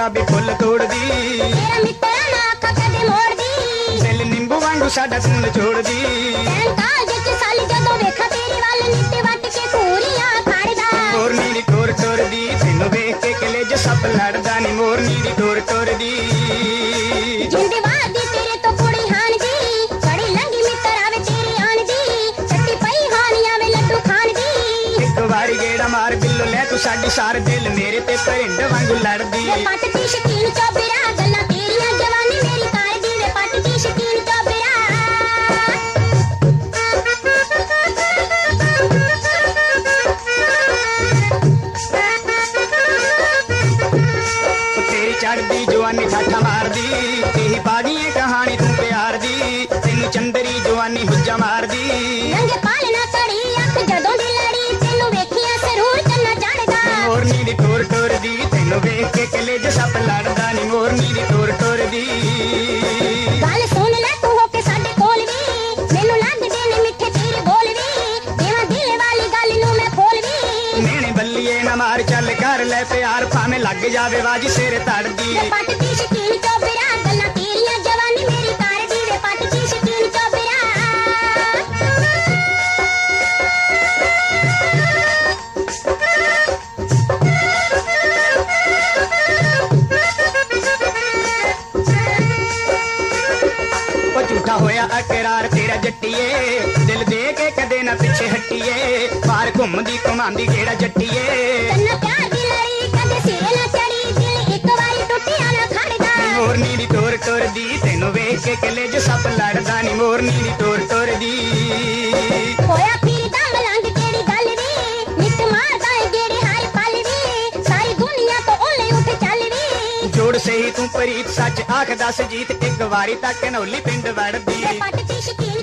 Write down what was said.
ਗੁਲਾਬੀ ਫੁੱਲ ਤੋੜਦੀ ਤੇਰਾ ਮਿੱਤਰਾ ਨਾ ਅੱਖਾਂ ਕਦੇ ਮੋੜਦੀ ਦਿਲ ਨਿੰਬੂ ਵਾਂਗੂ ਸਾਡਾ ਤੂੰ ਨਿਚੋੜਦੀ ਤੈਨੂੰ ਕਾਲਜ ਚ ਸਾਲੀ ਜਦੋਂ ਵੇਖਾਂ ਤੇਰੇ ਵੱਲ ਨਿੱਤੇ ਵੱਟ ਕੇ ਘੂਰੀਆਂ ਖੜਦਾ ਮੋਰਨੀ ਦੀ ਟੋਰ ਟੋਰਦੀ ਤੈਨੂੰ ਵੇਖ ਕੇ ਕਲੇਜ ਸੱਪ ਲੜਦਾ ਨੀ ਮੋਰਨੀ ਦੀ ਟੋਰ ਟੋਰਦੀ ਜਿੰਦੇ ਵਾਦੀ ਤੇਰੇ ਤੋਂ ਕੁੜੀ ਹਾਨ ਦੀ ਬੜੀ ਲੰਗੀ ਮਿੱਤਰਾ ਵੇ ਤੇਰੀ ਆਨ ਦੀ ਚੱਟੀ ਪਈ ਹਾਨੀਆਂ ਵੇ ਲੱਡੂ ਖਾਣ ਦੀ ਇੱਕ ਵਾਰੀ ਗੇੜਾ ਮਾਰ ਬਿੱਲੋ ਲੈ ਤੂੰ ਸਾਡੀ ਸਾਰ ਦਿਲ ਮੇਰੇ ਤੇ ਪਰਿੰਡ ਵਾਂਗੂ ਲੜਦੀ ਵੇ ਪੱਟ ਦੀ ਸ਼ਕੀਨ ਚੋਬਰਾ ਗੱਲਾਂ ਤੇਰੀਆਂ ਜਵਾਨੀ ਮੇਰੀ ਕਰਦੀ ਵੇ ਪੱਟ ਦੀ ਸ਼ਕੀਨ ਚੋਬਰਾ ਤੇਰੀ ਚੜਦੀ ਜਵਾਨੀ ਠਾਠਾ ਮਾਰਦੀ ਇਹੀ ਪਾਗੀਏ ਕਹਾਣੀ ਤੂੰ ਪਿਆਰ ਦੀ ਤੈਨੂੰ ਚੰਦਰੀ ਜਵਾਨੀ ਹੁੱਜਾ ਮਾਰਦੀ ਨੰਗੇ ਪਾਲਣਾ ਕੜੀ ਅੱਖ ਜਦੋਂ ਦੀ ਲੜੀ ਤੈਨੂੰ ਵੇਖਿਆ ਸਰੂਰ ਚੰਨਾ ਚੜਦਾ ਮੋਰਨੀ ਦੀ ਟੋਰ ਟੋਰਦੀ ਤੈਨੂੰ ਵੇਖ ਕੇ ਕਲੇਜ ਸੱਪ ਲੜਦਾ ਨੀ ਮੋਰਨੀ ਦੀ ਟੋਰ ਟੋਰਦੀ ਗੱਲ ਸੁਣ ਲੈ ਤੂੰ ਹੋ ਕੇ ਸਾਡੇ ਕੋਲ ਵੀ ਮੈਨੂੰ ਲੱਗਦੇ ਨੇ ਮਿੱਠੇ ਤੇਰੇ ਬੋਲ ਵੀ ਦੇਵਾਂ ਦਿਲ ਵਾਲੀ ਗੱਲ ਨੂੰ ਮੈਂ ਖੋਲ ਵੀ ਮੇਣੇ ਬੱਲੀਏ ਨਾ ਮਾਰ ਚੱਲ ਕਰ ਲੈ ਪਿਆਰ ਭਾਵੇਂ ਲੱਗ ਜਾਵੇ ਬਾਜੀ ਸਿਰ ਤੜਦੀ ਵੇ ਪੱਟ ਦੀ ਸ਼ਕੀਨ ਚੋਬਰਾ ਗੱਲਾਂ ਤੇਰੀਆਂ ਜਵਾਨੀ ਮੇਰੀ ਕਰਦੀ ਵੇ ਪੱਟ ਦੀ ਸ਼ਕੀਨ ਚੋਬਰਾ ਉਹ ਝੂਠਾ ਹੋਇਆ ਇਕਰਾਰ ਤੇਰਾ ਜੱਟੀਏ ਦਿਲ ਦੇ ਕੇ ਕਦੇ ਨਾ ਪਿੱਛੇ ਹਟੀਏ ਬਾਹਰ ਘੁੰਮਦੀ ਘੁਮਾਉਂਦੀ ਕਿਹੜਾ ਜੱਟੀਏ ਤੰਨਾ ਪਿਆਰ ਦੀ ਲੜੀ ਕਦੇ ਸਿਰੇ ਨਾ ਚੜੀ ਦਿਲ ਇੱਕ ਵਾਰੀ ਟੁੱਟਿਆ ਨਾ ਖੜਦਾ ਮੋਰਨੀ ਦੀ ਟੋਰ ਟੋਰਦੀ ਤੈਨੂੰ ਵੇਖ ਕੇ ਕਲੇਜ ਸੱਪ ਲੜਦਾ ਨੀ ਮੋਰਨੀ ਦੀ ਟੋਰ ਟੋਰਦੀ ਹੋਇਆ ਫਿਰਦਾ ਮਲੰਗ ਕਿਹੜੀ ਗੱਲ ਵੀ ਨਿੱਤ ਮਾਰਦਾ ਏ ਗੇੜੇ ਹਰ ਪਲ ਵੀ ਸਾਰੀ ਦੁਨੀਆ ਤੋਂ ਓਲੇ ਉੱਠ ਚੱਲ ਵੀ ਜੋੜ ਸਹੀ ਤੂੰ ਪ੍ਰੀਤ ਸੱਚ ਆਖ ਦੱਸ ਜੀਤ ਇੱਕ ਵਾਰੀ ਤੱਕ ਨੌਲੀ ਪਿੰਡ ਵੜਦੀ ਵੇ ਪੱਟ ਦੀ ਸ਼ਕੀਨ